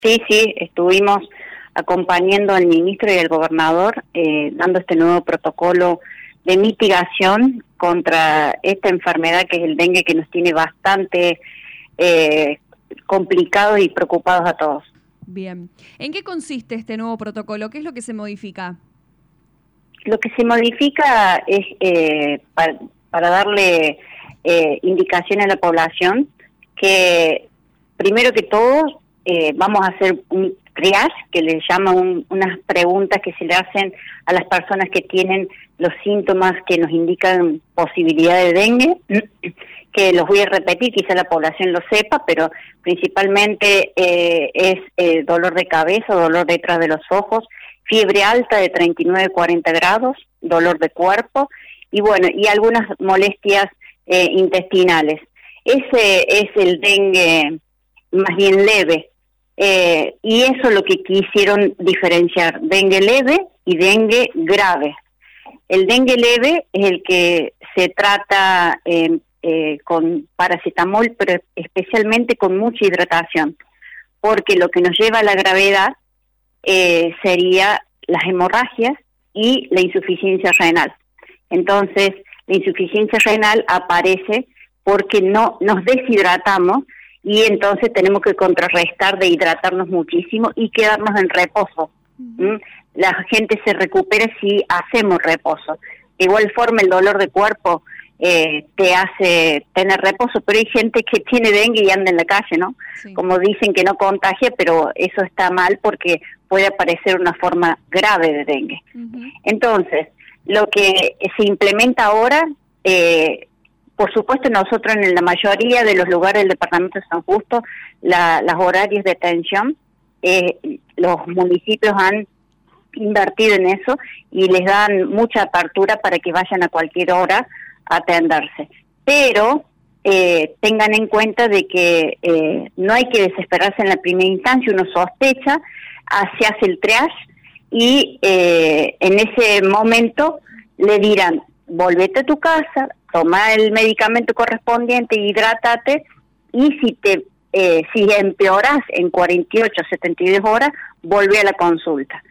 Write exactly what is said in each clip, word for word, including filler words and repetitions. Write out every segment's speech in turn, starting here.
Sí, sí, estuvimos acompañando al ministro y al gobernador, eh, dando este nuevo protocolo de mitigación contra esta enfermedad que es el dengue, que nos tiene bastante eh, complicados y preocupados a todos. Bien. ¿En qué consiste este nuevo protocolo? ¿Qué es lo que se modifica? Lo que se modifica es eh, para, para darle eh, indicación a la población que, primero que todo, eh, vamos a hacer un triage, que le llaman un, unas preguntas que se le hacen a las personas que tienen los síntomas que nos indican posibilidad de dengue, que los voy a repetir, quizá la población lo sepa, pero principalmente eh, es eh, dolor de cabeza, dolor detrás de los ojos, fiebre alta de treinta y nueve a cuarenta grados, dolor de cuerpo y bueno, y algunas molestias eh, intestinales. Ese es el dengue más bien leve, eh, y eso es lo que quisieron diferenciar, dengue leve y dengue grave. El dengue leve es el que se trata eh, eh, con paracetamol, pero especialmente con mucha hidratación, porque lo que nos lleva a la gravedad eh, sería las hemorragias y la insuficiencia renal. Entonces, la insuficiencia renal aparece porque no nos deshidratamos y entonces tenemos que contrarrestar de hidratarnos muchísimo y quedarnos en reposo. ¿Mm? La gente se recupera si hacemos reposo. De igual forma, el dolor de cuerpo eh, te hace tener reposo, pero hay gente que tiene dengue y anda en la calle, ¿no? Sí. Como dicen que no contagia, pero eso está mal porque puede aparecer una forma grave de dengue. Uh-huh. Entonces, lo que se implementa ahora, eh, por supuesto nosotros en la mayoría de los lugares del departamento de San Justo, la, las horarios de atención, eh, los municipios han invertido en eso y les dan mucha apertura para que vayan a cualquier hora a atenderse. Pero eh, tengan en cuenta de que eh, no hay que desesperarse en la primera instancia, uno sospecha, se hace el triage y eh, en ese momento le dirán, volvete a tu casa, toma el medicamento correspondiente, hidrátate y si te eh, si empeoras en cuarenta y ocho, setenta y dos horas, vuelve a la consulta.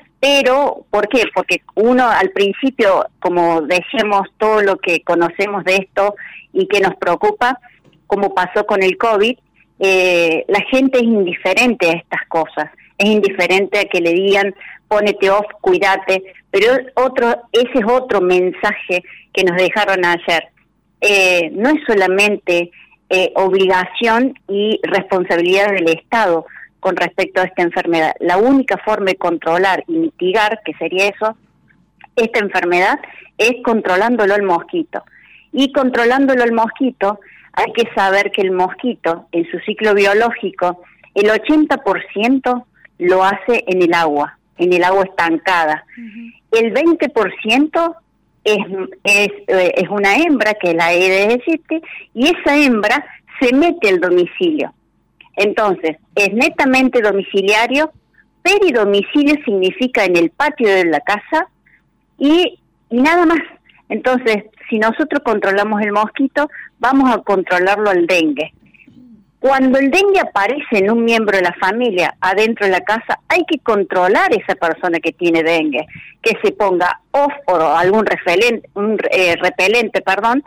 Pero, ¿por qué? Porque uno al principio, como decíamos, todo lo que conocemos de esto y que nos preocupa, como pasó con el COVID, eh, la gente es indiferente a estas cosas, es indiferente a que le digan, pónete off, cuídate, pero otro, ese es otro mensaje que nos dejaron ayer. Eh, no es solamente eh, obligación y responsabilidad del Estado con respecto a esta enfermedad. La única forma de controlar y mitigar, que sería eso, esta enfermedad, es controlándolo al mosquito. Y controlándolo al mosquito, hay que saber que el mosquito, en su ciclo biológico, el ochenta por ciento lo hace en el agua, en el agua estancada. Uh-huh. El veinte por ciento es, es, es una hembra, que es la Aedes aegypti, y esa hembra se mete al domicilio. Entonces, es netamente domiciliario. Peridomicilio significa en el patio de la casa y, y nada más. Entonces, si nosotros controlamos el mosquito, vamos a controlarlo al dengue. Cuando el dengue aparece en un miembro de la familia adentro de la casa, hay que controlar a esa persona que tiene dengue, que se ponga off o algún repelente, un, eh, repelente, perdón,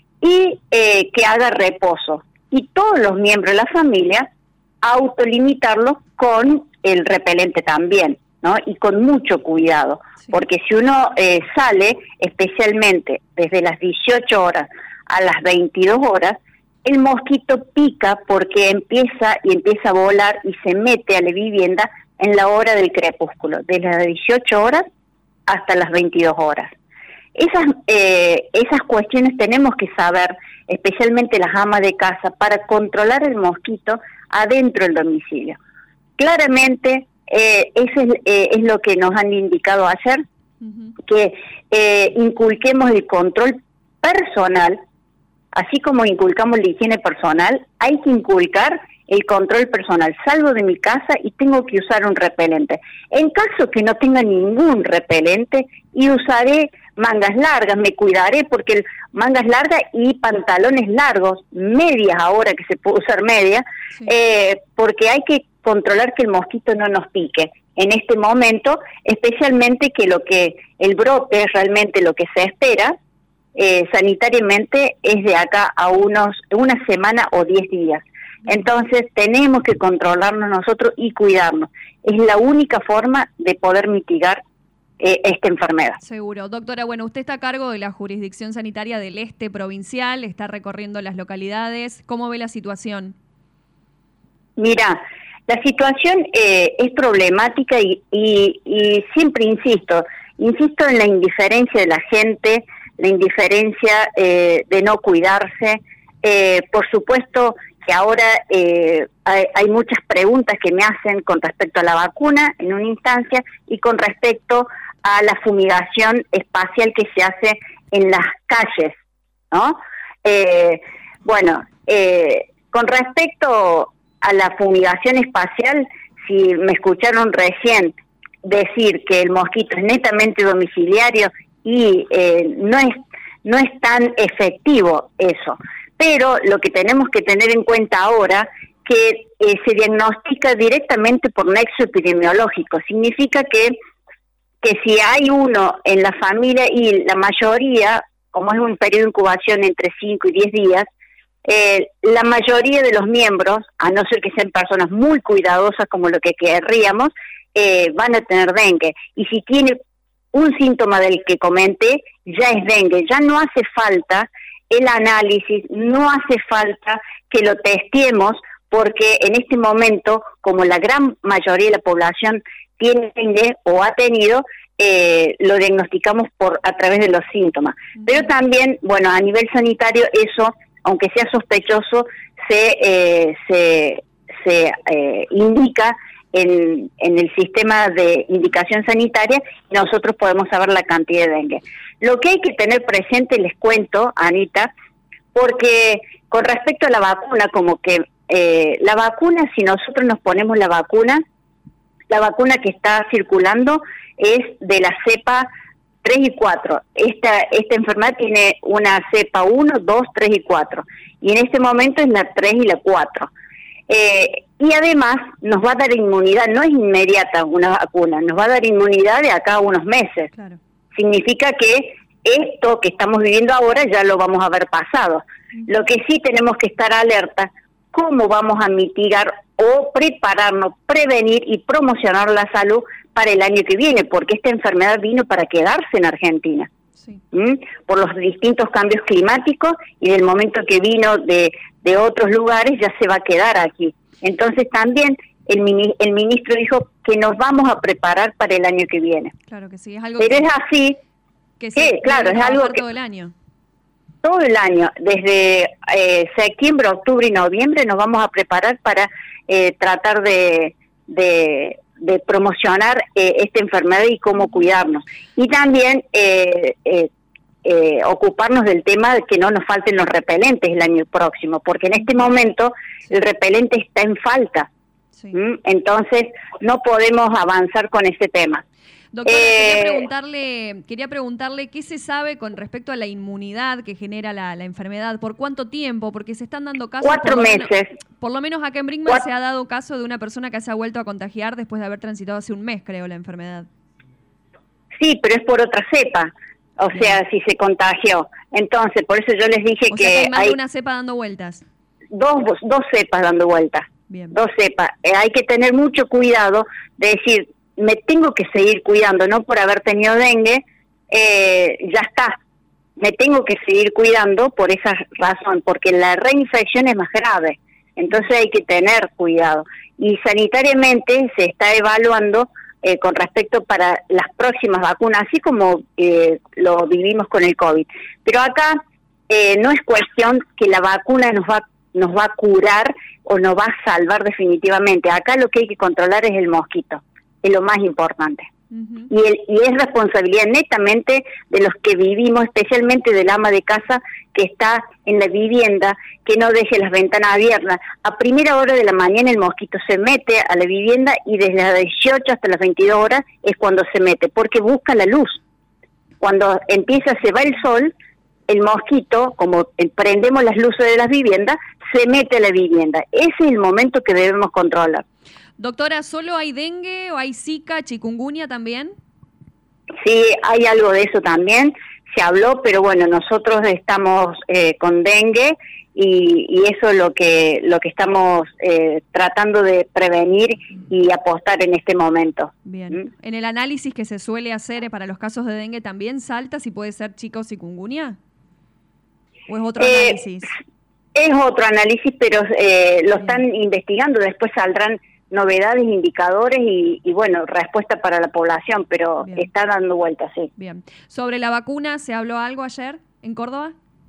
y eh, que haga reposo. Y todos los miembros de la familia autolimitarlo con el repelente también, ¿no? Y con mucho cuidado, sí. Porque si uno eh, sale, especialmente desde las dieciocho horas a las veintidós horas, el mosquito pica porque empieza y empieza a volar y se mete a la vivienda en la hora del crepúsculo, desde las dieciocho horas hasta las veintidós horas. Esas, eh, esas cuestiones tenemos que saber, especialmente las amas de casa, para controlar el mosquito adentro del domicilio. Claramente, eh, eso es, eh, es lo que nos han indicado ayer, uh-huh. que eh, inculquemos el control personal, así como inculcamos la higiene personal, hay que inculcar el control personal. Salgo de mi casa y tengo que usar un repelente. En caso que no tenga ningún repelente, y usaré mangas largas, me cuidaré porque el, mangas largas y pantalones largos, medias ahora que se puede usar medias, sí. eh, porque hay que controlar que el mosquito no nos pique en este momento, especialmente que lo que el brote es realmente lo que se espera eh, sanitariamente es de acá a unos una semana o diez días. Entonces tenemos que controlarnos nosotros y cuidarnos. Es la única forma de poder mitigar eh, esta enfermedad. Seguro. Doctora, bueno, usted está a cargo de la jurisdicción sanitaria del este provincial, está recorriendo las localidades. ¿Cómo ve la situación? Mira, la situación eh, es problemática y, y, y siempre insisto, insisto en la indiferencia de la gente, la indiferencia eh, de no cuidarse. Eh, por supuesto que ahora eh, hay, hay muchas preguntas que me hacen con respecto a la vacuna en una instancia y con respecto a la fumigación espacial que se hace en las calles, ¿no? Eh, bueno, eh, con respecto a la fumigación espacial, si me escucharon recién decir que el mosquito es netamente domiciliario y eh, no es no es tan efectivo eso. Pero lo que tenemos que tener en cuenta ahora que eh, se diagnostica directamente por nexo epidemiológico. Significa que, que si hay uno en la familia y la mayoría, como es un periodo de incubación entre cinco y diez días, eh, la mayoría de los miembros, a no ser que sean personas muy cuidadosas como lo que querríamos, eh, van a tener dengue. Y si tiene un síntoma del que comenté, ya es dengue. Ya no hace falta el análisis, no hace falta que lo testeemos, porque en este momento, como la gran mayoría de la población tiene dengue o ha tenido, eh, lo diagnosticamos por a través de los síntomas. Pero también, bueno, a nivel sanitario eso, aunque sea sospechoso, se eh, se, se eh, indica en, en el sistema de indicación sanitaria y nosotros podemos saber la cantidad de dengue. Lo que hay que tener presente, les cuento, Anita, porque con respecto a la vacuna, como que eh, la vacuna, si nosotros nos ponemos la vacuna, la vacuna que está circulando es de la cepa tres y cuatro. Esta, esta enfermedad tiene una cepa uno, dos, tres y cuatro. Y en este momento es la tres y la cuatro. Eh, y además nos va a dar inmunidad, no es inmediata una vacuna, nos va a dar inmunidad de acá a unos meses. Claro. Significa que esto que estamos viviendo ahora ya lo vamos a haber pasado. Uh-huh. Lo que sí tenemos que estar alerta, cómo vamos a mitigar o prepararnos, prevenir y promocionar la salud para el año que viene, porque esta enfermedad vino para quedarse en Argentina. Sí. ¿Mm? Por los distintos cambios climáticos y del momento que vino de, de otros lugares ya se va a quedar aquí. Entonces también el, mini, el ministro dijo que nos vamos a preparar para el año que viene. Claro que sí, es algo Pero que, es así, que, sí, claro, es algo que todo el año. Todo el año, desde eh, septiembre, octubre y noviembre nos vamos a preparar para eh, tratar de, de, de promocionar eh, esta enfermedad y cómo cuidarnos. Y también eh, eh, eh, ocuparnos del tema de que no nos falten los repelentes el año próximo, porque en este momento el repelente está en falta. Sí. ¿Mm? Entonces no podemos avanzar con ese tema. Doctora, eh, quería preguntarle, quería preguntarle qué se sabe con respecto a la inmunidad que genera la, la enfermedad, ¿por cuánto tiempo? Porque se están dando casos... Cuatro por meses. Menos, por lo menos acá en Brinkman Cuatro. se ha dado caso de una persona que se ha vuelto a contagiar después de haber transitado hace un mes, creo, la enfermedad. Sí, pero es por otra cepa, o Bien. sea, si se contagió. Entonces, por eso yo les dije o que... sea, que hay más hay de una cepa dando vueltas. Dos, dos cepas dando vueltas. Bien. Dos cepas. Eh, hay que tener mucho cuidado de decir... me tengo que seguir cuidando, no por haber tenido dengue, eh, ya está, me tengo que seguir cuidando por esa razón, porque la reinfección es más grave, entonces hay que tener cuidado. Y sanitariamente se está evaluando eh, con respecto para las próximas vacunas, así como eh, lo vivimos con el COVID. Pero acá eh, no es cuestión que la vacuna nos va, nos va a curar o nos va a salvar definitivamente, acá lo que hay que controlar es el mosquito. Es lo más importante. Uh-huh. Y, el, y es responsabilidad netamente de los que vivimos, especialmente del ama de casa que está en la vivienda, que no deje las ventanas abiertas. A primera hora de la mañana el mosquito se mete a la vivienda y desde las dieciocho hasta las veintidós horas es cuando se mete, porque busca la luz. Cuando empieza, se va el sol, el mosquito, como prendemos las luces de las viviendas, se mete a la vivienda. Ese es el momento que debemos controlar. Doctora, ¿solo hay dengue o hay zika, chikungunya también? Sí, hay algo de eso también, se habló, pero bueno, nosotros estamos eh, con dengue y, y eso es lo que lo que estamos eh, tratando de prevenir y apostar en este momento. Bien. ¿Mm? En el análisis que se suele hacer para los casos de dengue, ¿también salta si puede ser chica o chikungunya? ¿O es otro eh, análisis? Es otro análisis, pero eh, lo están Bien. investigando, después saldrán novedades, indicadores y, y bueno, respuesta para la población, pero Bien. está dando vueltas, sí. Bien. ¿Sobre la vacuna se habló algo ayer en Córdoba?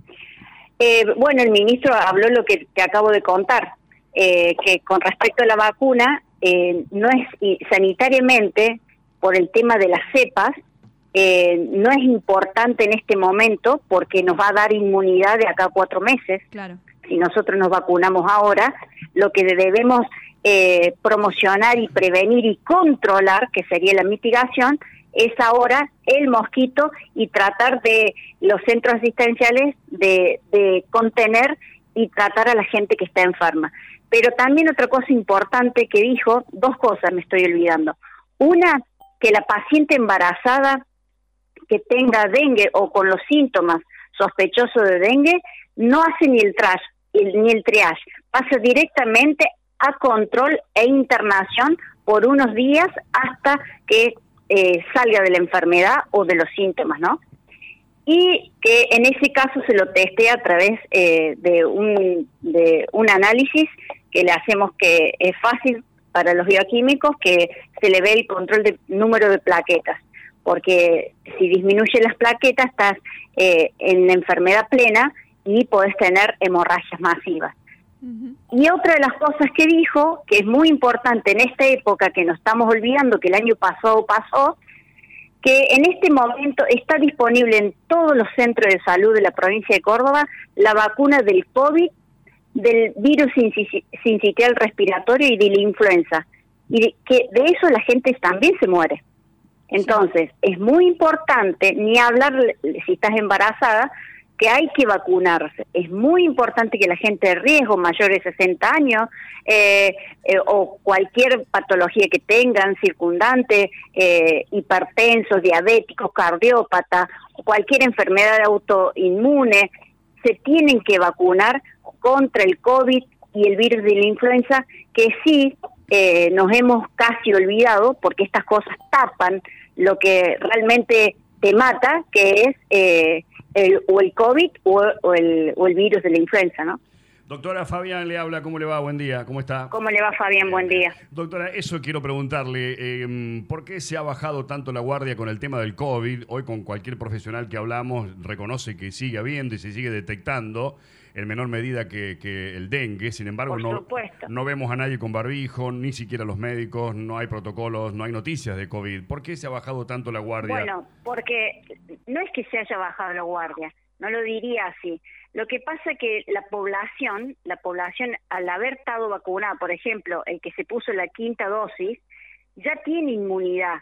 Eh, bueno, el ministro habló lo que te acabo de contar, eh, que con respecto a la vacuna, eh, no es y sanitariamente, por el tema de las cepas, eh, no es importante en este momento porque nos va a dar inmunidad de acá a cuatro meses. Claro. Si nosotros nos vacunamos ahora, lo que debemos eh, promocionar y prevenir y controlar, que sería la mitigación, es ahora el mosquito y tratar de los centros asistenciales de, de contener y tratar a la gente que está enferma. Pero también otra cosa importante que dijo, dos cosas me estoy olvidando. Una, que la paciente embarazada que tenga dengue o con los síntomas sospechosos de dengue, no hace ni el trash, el, ni el triage, pasa directamente a control e internación por unos días hasta que eh, salga de la enfermedad o de los síntomas, ¿no? Y que en ese caso se lo testea a través eh, de un de un análisis que le hacemos, que es fácil para los bioquímicos, que se le ve el control de número de plaquetas, porque si disminuye las plaquetas estás eh, en enfermedad plena y podés tener hemorragias masivas. Uh-huh. Y otra de las cosas que dijo, que es muy importante en esta época que nos estamos olvidando, que el año pasado pasó, que en este momento está disponible en todos los centros de salud de la provincia de Córdoba la vacuna del COVID, del virus sincitial respiratorio y de la influenza. Y de, que de eso la gente también se muere. Entonces, sí. es muy importante, ni hablar si estás embarazada, que hay que vacunarse. Es muy importante que la gente de riesgo, mayores de sesenta años, eh, eh, o cualquier patología que tengan, circundante, eh, hipertensos, diabéticos, cardiópatas, cualquier enfermedad autoinmune, se tienen que vacunar contra el COVID y el virus de la influenza, que sí eh, nos hemos casi olvidado, porque estas cosas tapan lo que realmente te mata, que es eh, el, o el COVID o, o, el, o el virus de la influenza, ¿no? Doctora, Fabián le habla, ¿cómo le va? Buen día, ¿cómo está? ¿Cómo le va, Fabián? Buen día. Doctora, eso quiero preguntarle, eh, ¿por qué se ha bajado tanto la guardia con el tema del COVID? Hoy con cualquier profesional que hablamos reconoce que sigue habiendo y se sigue detectando en menor medida que, que el dengue. Sin embargo, no, no vemos a nadie con barbijo, ni siquiera los médicos, no hay protocolos, no hay noticias de COVID. ¿Por qué se ha bajado tanto la guardia? Bueno, porque no es que se haya bajado la guardia, no lo diría así. Lo que pasa es que la población, la población al haber estado vacunada, por ejemplo, el que se puso la quinta dosis, ya tiene inmunidad.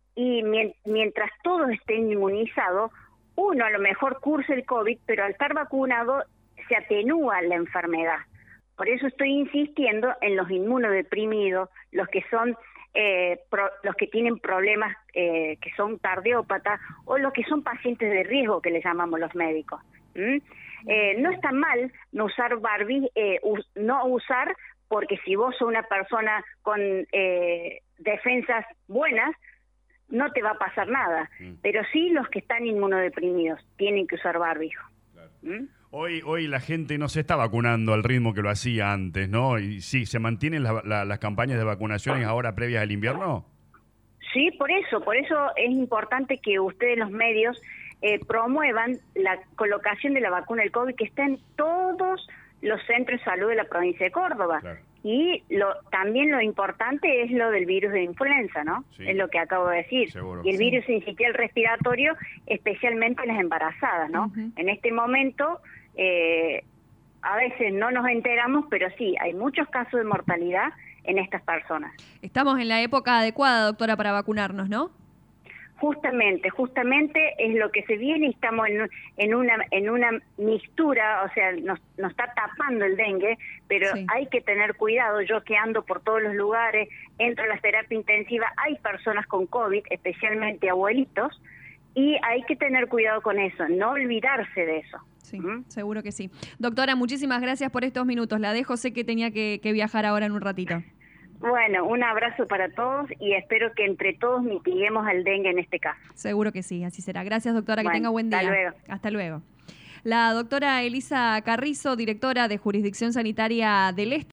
Y mientras todos estén inmunizados, uno a lo mejor cursa el COVID, pero al estar vacunado se atenúa la enfermedad. Por eso estoy insistiendo en los inmunodeprimidos, los que son eh, pro, los que tienen problemas eh, que son cardiópatas o los que son pacientes de riesgo, que le llamamos los médicos. ¿Mm? Eh, no está mal no usar barbijo, eh, us, no usar, porque si vos sos una persona con eh, defensas buenas, no te va a pasar nada. Mm. Pero sí los que están inmunodeprimidos tienen que usar barbijo. Claro. ¿Mm? Hoy, hoy la gente no se está vacunando al ritmo que lo hacía antes, ¿no? Y sí, ¿se mantienen la, la, las campañas de vacunaciones ahora previas al invierno? Sí, por eso, por eso es importante que ustedes, los medios, eh, promuevan la colocación de la vacuna del COVID, que está en todos los centros de salud de la provincia de Córdoba. Claro. Y lo, también lo importante es lo del virus de influenza, ¿no? Sí. Es lo que acabo de decir. Seguro. Y el virus sí. sincitial respiratorio, especialmente en las embarazadas, ¿no? Uh-huh. En este momento, eh, a veces no nos enteramos, pero sí, hay muchos casos de mortalidad en estas personas. Estamos en la época adecuada, doctora, para vacunarnos, ¿no? Justamente, justamente es lo que se viene y estamos en, en una en una mixtura, o sea, nos, nos está tapando el dengue, pero sí. hay que tener cuidado. Yo que ando por todos los lugares, entro a la terapia intensiva, hay personas con COVID, especialmente abuelitos, y hay que tener cuidado con eso, no olvidarse de eso. Sí, ¿Mm? seguro que sí. Doctora, muchísimas gracias por estos minutos. La dejo, sé que tenía que, que viajar ahora en un ratito. Bueno, un abrazo para todos y espero que entre todos mitiguemos el dengue en este caso. Seguro que sí, así será. Gracias, doctora, bueno, que tenga buen día. Hasta luego. Hasta luego. La doctora Elisa Carrizo, directora de Jurisdicción Sanitaria del Este.